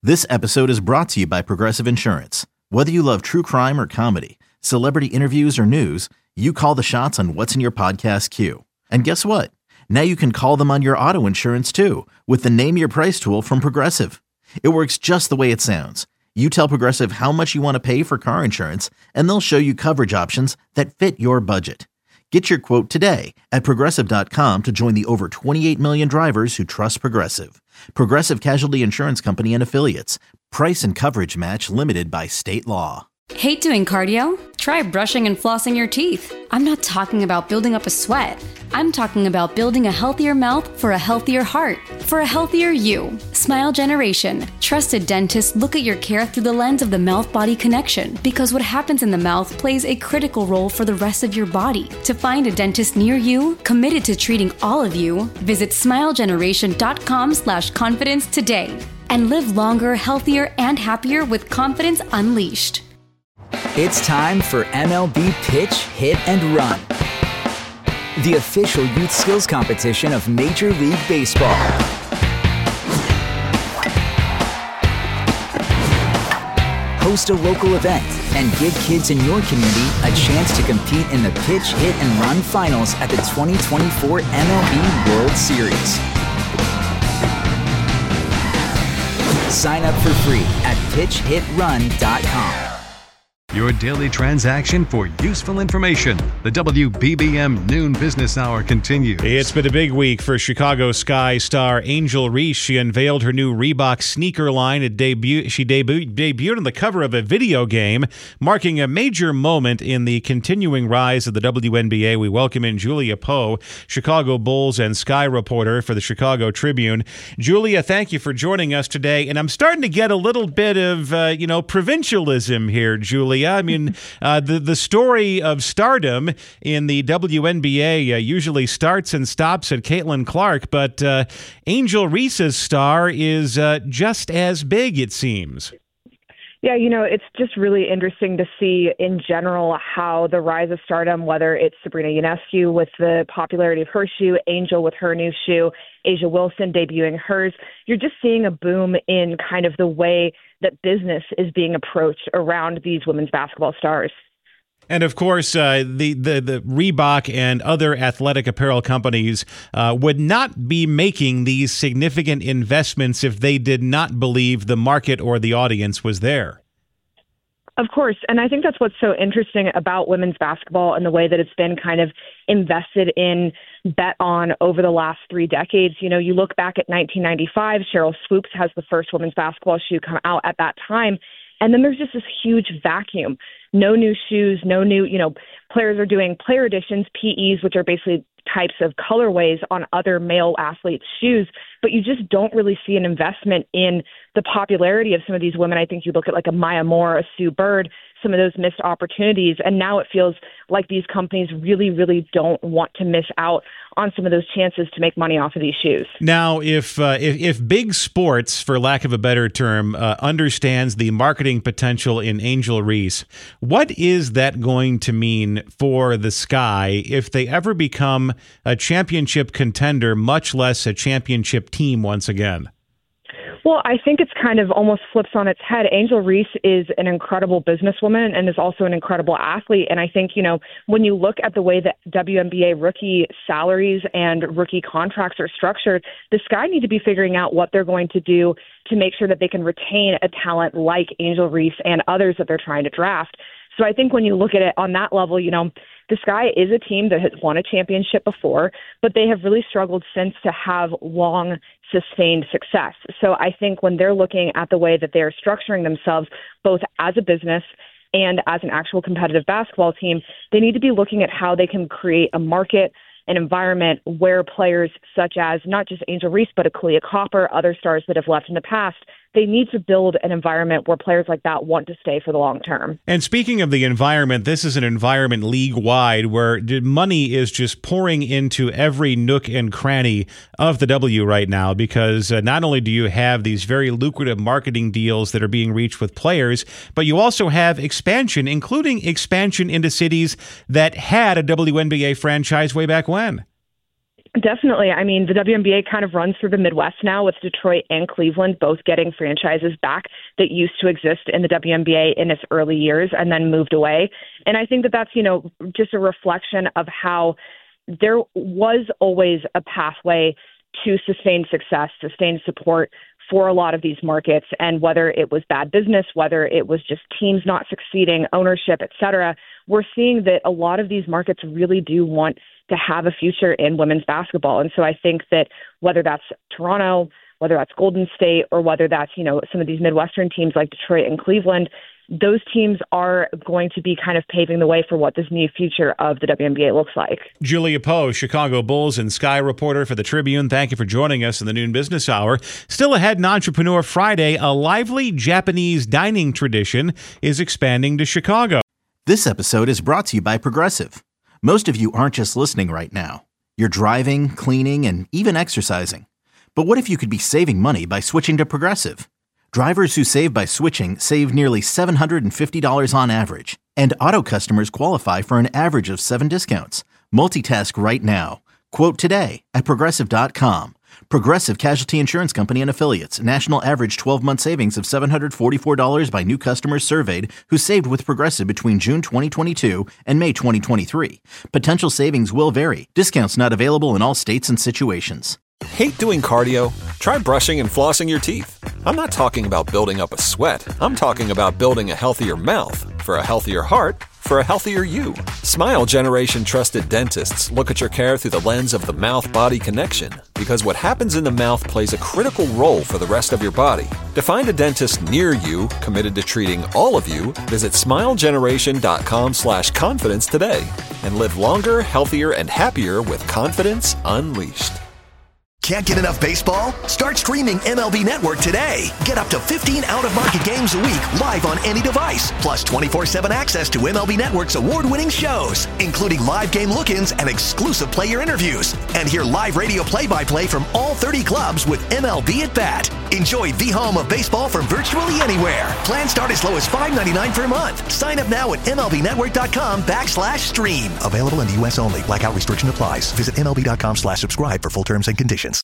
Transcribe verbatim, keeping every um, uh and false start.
This episode is brought to you by Progressive Insurance. Whether you love true crime or comedy, celebrity interviews or news, you call the shots on what's in your podcast queue. And guess what? Now you can call them on your auto insurance too with the Name Your Price tool from Progressive. It works just the way it sounds. You tell Progressive how much you want to pay for car insurance, and they'll show you coverage options that fit your budget. Get your quote today at Progressive dot com to join the over twenty-eight million drivers who trust Progressive. Progressive Casualty Insurance Company and Affiliates. Price and coverage match limited by state law. Hate doing cardio? Try brushing and flossing your teeth. I'm not talking about building up a sweat. I'm talking about building a healthier mouth for a healthier heart, for a healthier you. Smile Generation. Trusted dentists look at your care through the lens of the mouth-body connection, because what happens in the mouth plays a critical role for the rest of your body. To find a dentist near you, committed to treating all of you, visit smile generation dot com slash confidence today. And live longer, healthier, and happier with confidence unleashed. It's time for M L B Pitch, Hit, and Run, the official youth skills competition of Major League Baseball. Host a local event and give kids in your community a chance to compete in the Pitch, Hit, and Run finals at the twenty twenty-four M L B World Series. Sign up for free at pitch hit run dot com. Your daily transaction for useful information. The W B B M Noon Business Hour continues. It's been a big week for Chicago Sky star Angel Reese. She unveiled her new Reebok sneaker line. It debut- she debu- debuted on the cover of a video game, marking a major moment in the continuing rise of the W N B A. We welcome in Julia Poe, Chicago Bulls and Sky reporter for the Chicago Tribune. Julia, thank you for joining us today. And I'm starting to get a little bit of, uh, you know, provincialism here, Julia. I mean, uh, the, the story of stardom in the W N B A uh, usually starts and stops at Caitlin Clark, but uh, Angel Reese's star is uh, just as big, it seems. Yeah, you know, it's just really interesting to see in general how the rise of stardom, whether it's Sabrina Ionescu with the popularity of her shoe, Angel with her new shoe, A'ja Wilson debuting hers, you're just seeing a boom in kind of the way that business is being approached around these women's basketball stars. And of course, uh, the, the the Reebok and other athletic apparel companies uh, would not be making these significant investments if they did not believe the market or the audience was there. Of course. And I think that's what's so interesting about women's basketball and the way that it's been kind of invested in, bet on over the last three decades. You know, you look back at nineteen ninety-five, Cheryl Swoops has the first women's basketball shoe come out at that time. And then there's just this huge vacuum. No new shoes, no new, you know, players are doing player editions, P Es, which are basically types of colorways on other male athletes' shoes, but you just don't really see an investment in the popularity of some of these women. I think you look at like a Maya Moore, a Sue Bird, some of those missed opportunities, and now it feels like these companies really, really don't want to miss out on some of those chances to make money off of these shoes. Now, if uh, if, if big sports, for lack of a better term, uh, understands the marketing potential in Angel Reese, what is that going to mean for the Sky if they ever become a championship contender, much less a championship team once again? Well, I think it's kind of almost flips on its head. Angel Reese is an incredible businesswoman and is also an incredible athlete. And I think, you know, when you look at the way that W N B A rookie salaries and rookie contracts are structured, the Sky need to be figuring out what they're going to do to make sure that they can retain a talent like Angel Reese and others that they're trying to draft. So I think when you look at it on that level, you know, the Sky is a team that has won a championship before, but they have really struggled since to have long, sustained success. So I think when they're looking at the way that they're structuring themselves, both as a business and as an actual competitive basketball team, they need to be looking at how they can create a market, an environment where players such as not just Angel Reese, but Aaliyah Copper, other stars that have left in the past, they need to build an environment where players like that want to stay for the long term. And speaking of the environment, this is an environment league-wide where money is just pouring into every nook and cranny of the W right now, because uh, not only do you have these very lucrative marketing deals that are being reached with players, but you also have expansion, including expansion into cities that had a W N B A franchise way back when. Definitely. I mean, the W N B A kind of runs through the Midwest now, with Detroit and Cleveland both getting franchises back that used to exist in the W N B A in its early years and then moved away. And I think that that's, you know, just a reflection of how there was always a pathway to sustained success, sustained support for a lot of these markets. And whether it was bad business, whether it was just teams not succeeding, ownership, et cetera, we're seeing that a lot of these markets really do want to have a future in women's basketball. And so I think that whether that's Toronto, whether that's Golden State, or whether that's, you know, some of these Midwestern teams like Detroit and Cleveland, those teams are going to be kind of paving the way for what this new future of the W N B A looks like. Julia Poe, Chicago Bulls and Sky reporter for the Tribune, thank you for joining us in the Noon Business Hour. Still ahead in Entrepreneur Friday, a lively Japanese dining tradition is expanding to Chicago. This episode is brought to you by Progressive. Most of you aren't just listening right now. You're driving, cleaning, and even exercising. But what if you could be saving money by switching to Progressive? Drivers who save by switching save nearly seven hundred fifty dollars on average. And auto customers qualify for an average of seven discounts. Multitask right now. Quote today at Progressive dot com. Progressive Casualty Insurance Company and Affiliates. National average twelve-month savings of seven hundred forty-four dollars by new customers surveyed who saved with Progressive between June twenty twenty-two and May twenty twenty-three. Potential savings will vary. Discounts not available in all states and situations. Hate doing cardio? Try brushing and flossing your teeth. I'm not talking about building up a sweat. I'm talking about building a healthier mouth for a healthier heart for a healthier you. Smile Generation trusted dentists look at your care through the lens of the mouth-body connection, because what happens in the mouth plays a critical role for the rest of your body. To find a dentist near you committed to treating all of you, visit smilegeneration.com slash confidence today and live longer, healthier, and happier with confidence unleashed. Can't get enough baseball? Start streaming M L B Network today. Get up to fifteen out-of-market games a week live on any device, plus twenty-four seven access to M L B Network's award-winning shows, including live game look-ins and exclusive player interviews. And hear live radio play-by-play from all thirty clubs with M L B at Bat. Enjoy the home of baseball from virtually anywhere. Plans start as low as five ninety-nine per month. Sign up now at MLBnetwork.com backslash stream. Available in the U S only. Blackout restriction applies. Visit MLB.com slash subscribe for full terms and conditions.